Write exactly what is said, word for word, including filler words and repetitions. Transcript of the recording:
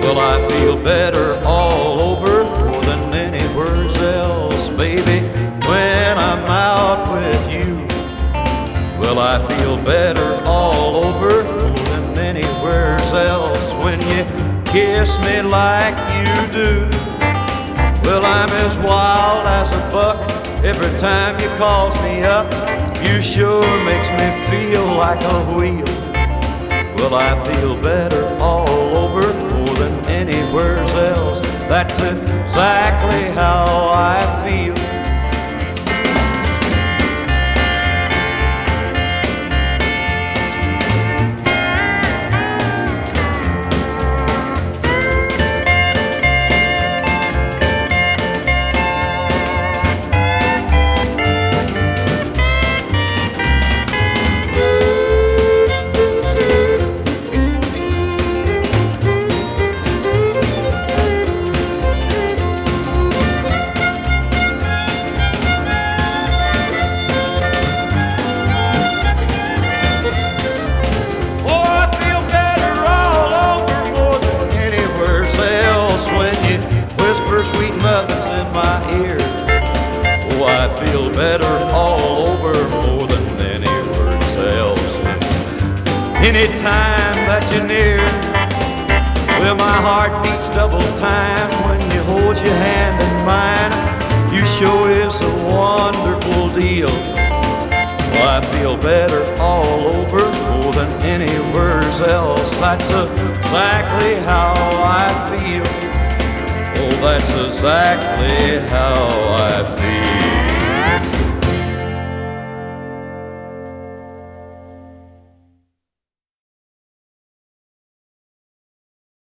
Well, I feel better all over more than anywhere else, baby, when I'm out with you. Well, I feel better all over more than anywhere else when you kiss me like you do. Well, I'm as wild as a buck every time you calls me up. You sure makes me feel like a wheel. Well, I feel better all over more than anywhere else. That's exactly how I feel. Sweet nothings in my ear. Oh, I feel better all over more than anywhere else. Anytime that you're near, well, my heart beats double time when you hold your hand in mine. You sure is a wonderful deal. Well, I feel better all over more than anywhere else. That's exactly how I feel. Oh, that's exactly how I feel.